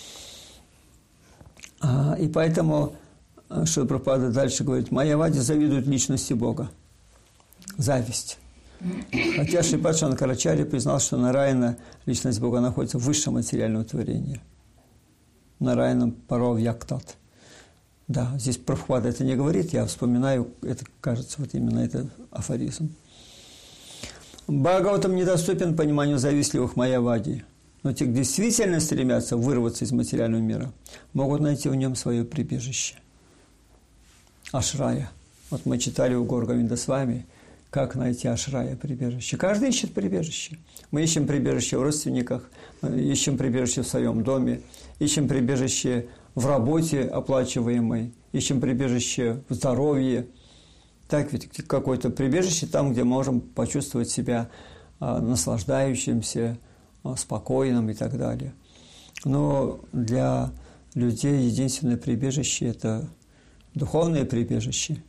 И поэтому Шрила Прабхупада дальше говорит: Майявади завидуют личности Бога. Зависть. Хотя Шрипад Шанкарачарья признал, что Нараяна, личность Бога, находится в высшем материальном творении. Нараяна Паров Яктат. Да, здесь Прабхупада это не говорит, я вспоминаю, это кажется, вот именно это афоризм. Бхагаватам недоступен пониманию завистливых майявади, но те, кто действительно стремятся вырваться из материального мира, могут найти в нем свое прибежище. Ашрая. Вот мы читали у Гор Говинда с вами, как найти ашрая, прибежище. Каждый ищет прибежище. Мы ищем прибежище в родственниках, ищем прибежище в своем доме, ищем прибежище в работе оплачиваемой, ищем прибежище в здоровье. Так ведь какое-то прибежище там, где можем почувствовать себя наслаждающимся, спокойным и так далее. Но для людей единственное прибежище – это духовное прибежище.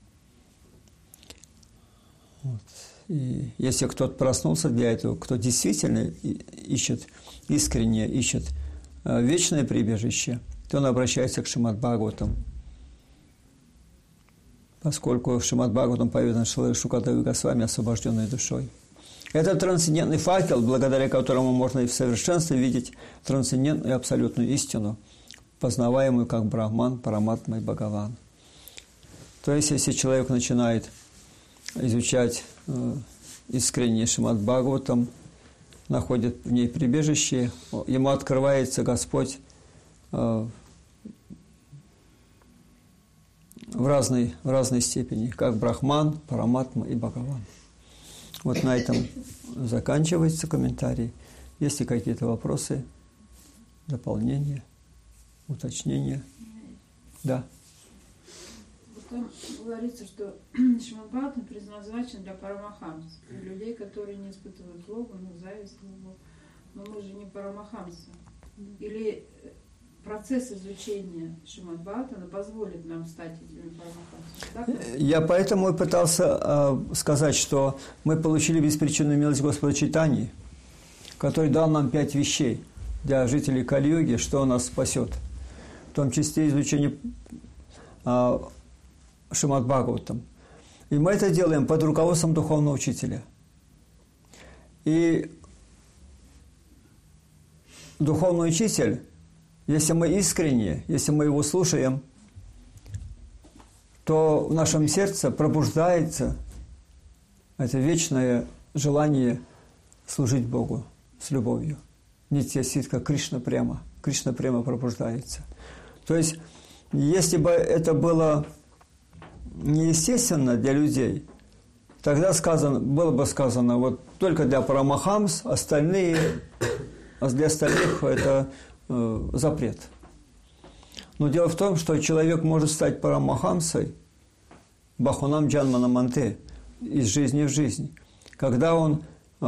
Вот. И если кто-то проснулся для этого, кто действительно ищет, искренне ищет вечное прибежище, то он обращается к Шримад Бхагаватам. Поскольку в Шримад Бхагаватам поведано Шукадеви Госвами освобожденной душой. Это трансцендентный факел, благодаря которому можно и в совершенстве видеть трансцендентную и абсолютную истину, познаваемую как Брахман, Параматма и Бхагаван. То есть, если человек начинает изучать искренне Шримад Бхагаватам, находит в ней прибежище, ему открывается Господь в разной степени, как Брахман, Параматма и Бхагаван. Вот на этом заканчивается комментарий. Есть ли какие-то вопросы, дополнения, уточнения? Да. Там говорится, что Шримад Бхагаватам предназначен для парамахамс, для людей, которые не испытывают злобу, зависть, злобу. Но мы же не парамахамсы. Или процесс изучения Шримад Бхагаватама позволит нам стать этими парамахамсами? Я поэтому и пытался сказать, что мы получили беспричинную милость Господа Чайтаньи, который дал нам 5 вещей для жителей Кали-юги, что нас спасет. В том числе изучение Шримад Бхагаватам. И мы это делаем под руководством духовного учителя. И духовный учитель, если мы искренне, если мы его слушаем, то в нашем сердце пробуждается это вечное желание служить Богу с любовью. Нитья ситка Кришна према. Кришна према пробуждается. То есть, если бы это было неестественно для людей, тогда было бы сказано, вот только для парамахамс, а для остальных это запрет. Но дело в том, что человек может стать парамахамсой, бахунам джанманам анте, из жизни в жизнь, когда он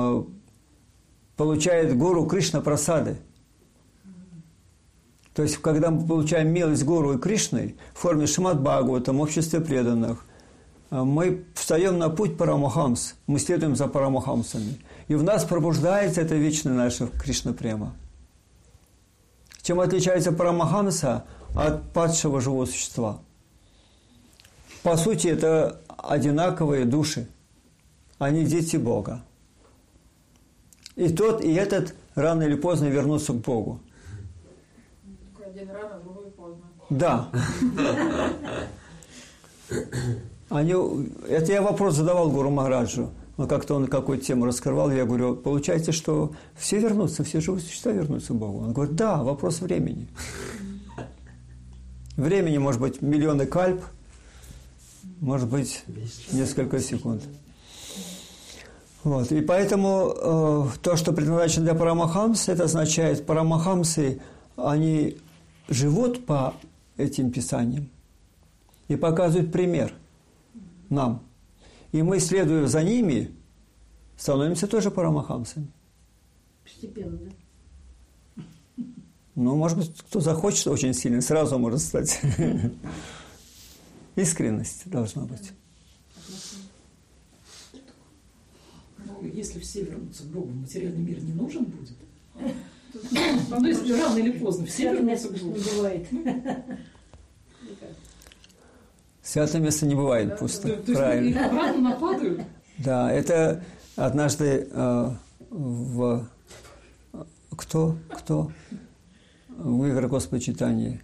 получает гуру Кришна прасады. То есть, когда мы получаем милость Гуру и Кришны в форме Шримад Бхагаватам, обществе преданных, мы встаем на путь парамахамс, мы следуем за парамахамсами. И в нас пробуждается это вечное наше Кришна према. Чем отличается Парамахамса от падшего живого существа? По сути, это одинаковые души. Они дети Бога. И тот, и этот рано или поздно вернутся к Богу. Один рано, другой поздно. Да. Это я вопрос задавал Гуру Махараджу. Но как-то он какую-то тему раскрывал, я говорю, получается, что все вернутся, все живые существа вернутся к Богу. Он говорит, да, вопрос времени. Времени может быть миллионы кальп, может быть несколько секунд. Вот. И поэтому то, что предназначено для Парамахамс, это означает, Парамахамсы, они живут по этим писаниям и показывают пример нам. И мы, следуя за ними, становимся тоже Парамахамсами. Постепенно, да? Ну, может быть, кто захочет очень сильно, сразу может стать. Искренность должна быть. Ну, если все вернутся к Богу, материальный мир не нужен будет. Ну, если рано или поздно все вернутся к Богу. Не бывает. Святое место не бывает пусто. То есть правильно. их обратно нападают? Да, это однажды кто? В играх Господа читания.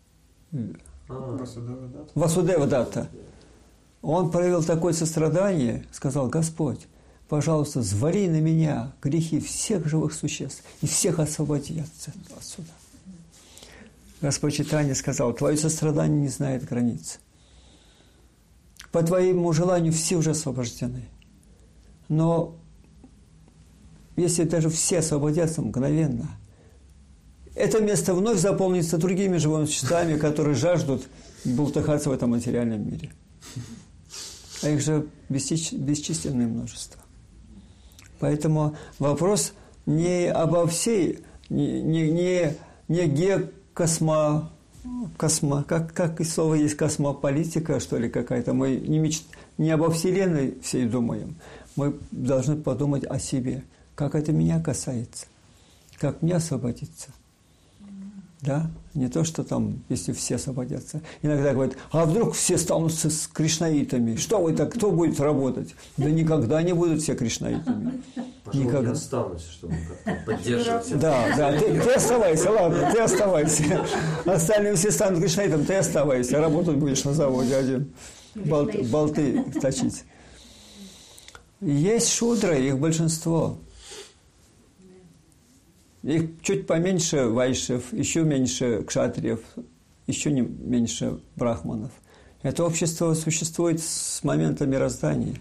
Васудева Датта. Он проявил такое сострадание, сказал, Господь, пожалуйста, звали на меня грехи всех живых существ и всех освободи отсюда. Господь читания сказал, твое сострадание не знает границ. По твоему желанию все уже освобождены. Но если даже все освободятся мгновенно, это место вновь заполнится другими живыми существами, которые жаждут бултыхаться в этом материальном мире. А их же бесчисленное множество. Поэтому вопрос не обо всей, не как и слово есть космополитика, что ли, какая-то. Мы не обо Вселенной всей думаем. Мы должны подумать о себе. Как это меня касается? Как мне освободиться? Да? Не то, что там, если все освободятся. Иногда говорят, а вдруг все станут с кришнаитами? Что вы так, кто будет работать? Да никогда не будут все кришнаитами. Никогда. Я останусь, чтобы как-то поддерживать. Да, ты оставайся, ладно, ты оставайся. Остальные все станут кришнаитами, ты оставайся. Работать будешь на заводе один. Болты точить. Есть шудры, их большинство. Их чуть поменьше вайшев, еще меньше кшатриев, еще не меньше брахманов. Это общество существует с момента мироздания.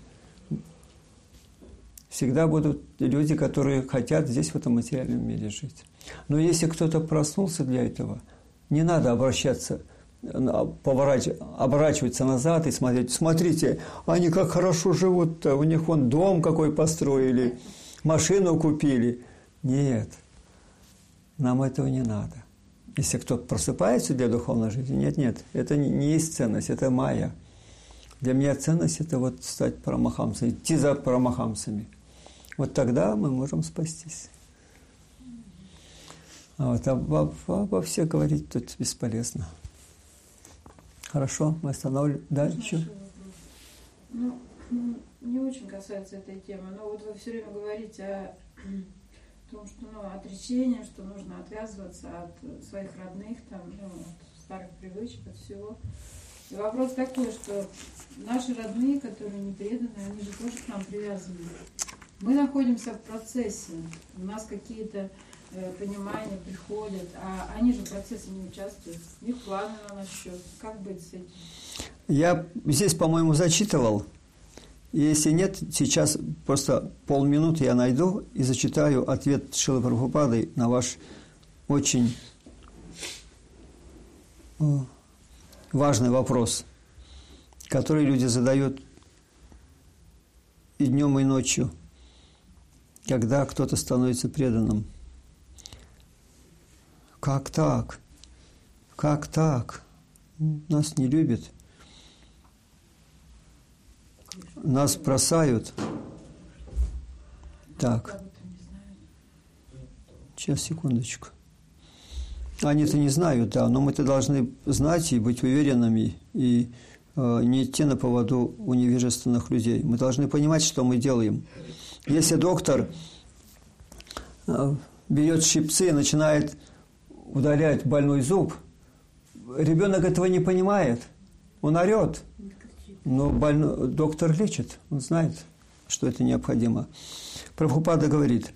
Всегда будут люди, которые хотят здесь, в этом материальном мире жить. Но если кто-то проснулся для этого, не надо оборачиваться назад и смотреть. Смотрите, они как хорошо живут-то, у них вон дом какой построили, машину купили. Нет. Нам этого не надо. Если кто-то просыпается для духовной жизни, нет, это не есть ценность, это майя. Для меня ценность – это вот стать парамахамсом, идти за парамахамсами. Вот тогда мы можем спастись. А вот обо всех говорить тут бесполезно. Хорошо, мы останавливаем. Да, еще? Ну, не очень касается этой темы, но вот вы все время говорите о том, что отречение, что нужно отвязываться от своих родных, там, от старых привычек, от всего. И вопрос такой, что наши родные, которые не преданы, они же тоже к нам привязаны. Мы находимся в процессе, у нас какие-то понимания приходят, а они же в процессе не участвуют. У них планы на наш счет. Как быть с этим? Я здесь, по-моему, зачитывал. Если нет, сейчас просто полминуты я найду и зачитаю ответ Шрилы Прабхупады на ваш очень важный вопрос, который люди задают и днем, и ночью, когда кто-то становится преданным. Как так? Как так? Нас не любят. Нас бросают. Так. Сейчас, секундочку. Они-то не знают, да, но мы-то должны знать и быть уверенными, и не идти на поводу у невежественных людей. Мы должны понимать, что мы делаем. Если доктор берет щипцы и начинает удалять больной зуб, ребенок этого не понимает, он орет, но доктор лечит, он знает, что это необходимо. Прабхупада говорит: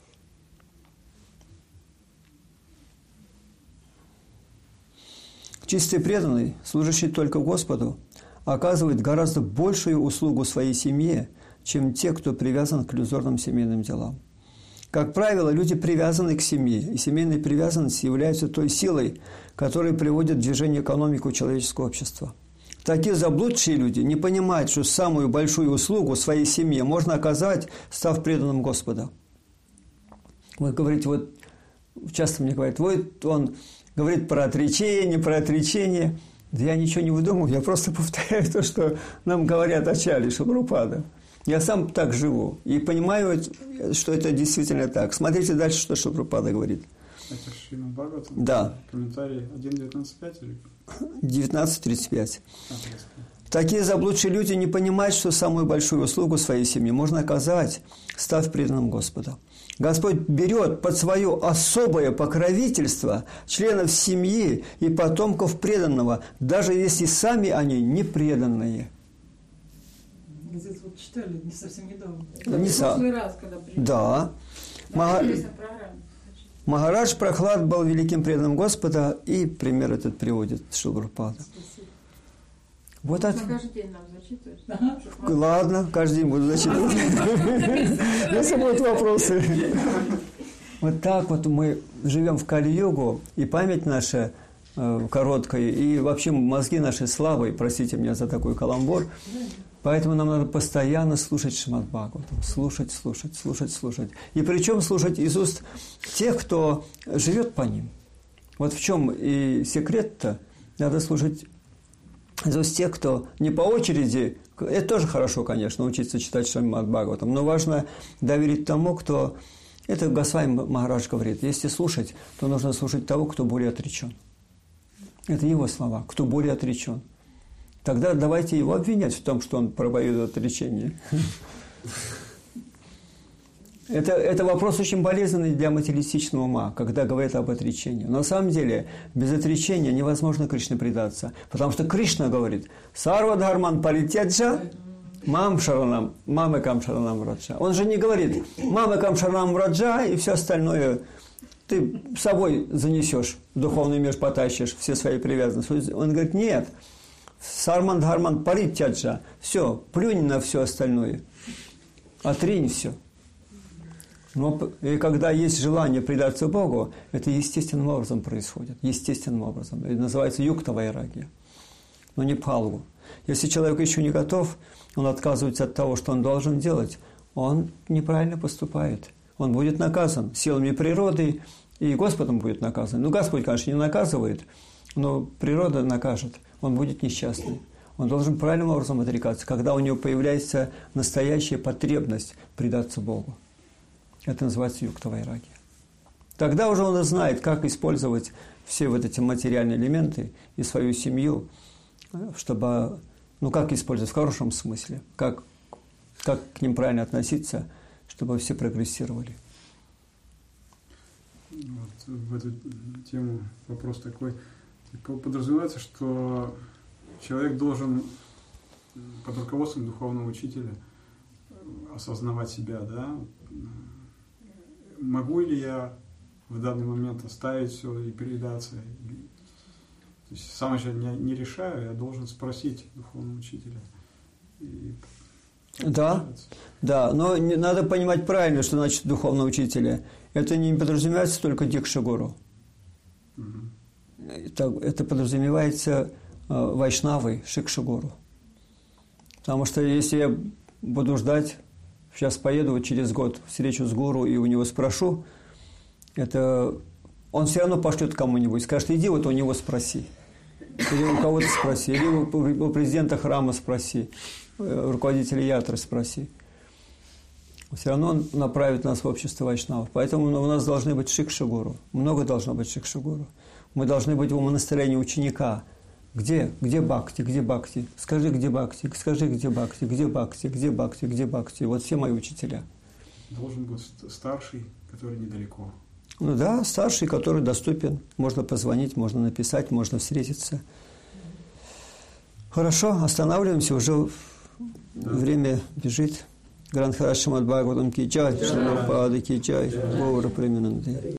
чистый преданный, служащий только Господу, оказывает гораздо большую услугу своей семье, чем те, кто привязан к иллюзорным семейным делам. Как правило, люди привязаны к семье, и семейная привязанность является той силой, которая приводит в движение экономику человеческого общества. Такие заблудшие люди не понимают, что самую большую услугу своей семье можно оказать, став преданным Господа. Вы говорите, вот часто мне говорят, вот он говорит про отречение. Да я ничего не выдумываю, я просто повторяю то, что нам говорят Ачарья Прабхупада. Я сам так живу и понимаю, что это действительно так. Смотрите дальше, что Прабхупада говорит. Это Шримад Бхагаватам? Да. Комментарий 1.19.5 или? 19.35. Такие заблудшие люди не понимают, что самую большую услугу своей семье можно оказать, став преданным Господу. Господь берет под свое особое покровительство членов семьи и потомков преданного, даже если сами они не преданные. Здесь вот читали не совсем недавно. В прошлый раз, когда приехали. Да. Махарадж Прахлад был великим преданным Господа, и пример этот приводит Шрила Прабхупада. Вот это... Каждый день нам зачитываешь? Ага. Ладно, каждый день буду зачитывать. Если будут вопросы. Вот так вот мы живем в Кали-югу, и память наша короткая, и вообще мозги наши слабые, простите меня за такой каламбур. Поэтому нам надо постоянно слушать Шримад Бхагаватам. Слушать. И причем слушать из уст тех, кто живет по ним. Вот в чем и секрет-то. Надо слушать из уст тех, кто не по очереди. Это тоже хорошо, конечно, учиться читать Шримад Бхагаватам. Но важно доверить тому, кто... Это Госвами Махарадж говорит. Если слушать, то нужно слушать того, кто более отречен. Это его слова. Кто более отречен. Тогда давайте его обвинять в том, что он проповедует отречение. Это вопрос очень болезненный для материалистичного ума, когда говорят об отречении. Но на самом деле без отречения невозможно Кришне предаться. Потому что Кришна говорит: «Сарва дхарман паритяджа, мам шаранам, мамекам шаранам враджа». Он же не говорит «мамекам шаранам враджа» и все остальное ты с собой занесешь, в духовный мир потащишь, все свои привязанности. Он говорит: нет. Сарман дхарман паритяджа. Все, плюнь на все остальное. Отринь все. Но и когда есть желание предаться Богу, это естественным образом происходит. Естественным образом. Это называется юкта вайрагья. Но не пхалгу. Если человек еще не готов, он отказывается от того, что он должен делать, он неправильно поступает. Он будет наказан силами природы, и Господом будет наказан. Ну, Господь, конечно, не наказывает, но природа накажет. Он будет несчастный. Он должен правильным образом отрекаться, когда у него появляется настоящая потребность предаться Богу. Это называется юкта вайрагья. Тогда уже он знает, как использовать все вот эти материальные элементы и свою семью, чтобы, как использовать в хорошем смысле, как к ним правильно относиться, чтобы все прогрессировали. Вот в эту тему вопрос такой. Подразумевается, что человек должен под руководством духовного учителя осознавать себя, да? Могу ли я в данный момент оставить все и предаться? То есть сам еще не решаю, я должен спросить духовного учителя. Да, но надо понимать правильно, что значит духовного учителя. Это не подразумевается только дикша-гуру. Это подразумевается вайшнавой, шикша-гуру. Потому что если я буду ждать, сейчас поеду вот через год, встречу с гуру и у него спрошу, он все равно пошлет кому-нибудь, скажет: иди вот у него спроси. Или у кого-то спроси, или у президента храма спроси, руководителя ятры спроси. Все равно он направит нас в общество вайшнавов. Поэтому у нас должны быть шикша-гуру. Много должно быть шикша-гуру. Мы должны быть в умонастроении ученика. Где бхакти, где бхакти? Скажи, где бхакти, скажи, где бхакти, где бхакти, где бхакти, где бхакти. Вот все мои учителя. Должен быть старший, который недалеко. Ну да, старший, который доступен. Можно позвонить, можно написать, можно встретиться. Хорошо, останавливаемся, уже время бежит. Грандхара Шримад Бхагаватам ки джай, Шрила Прабхупада ки джай, Гаура Премананде.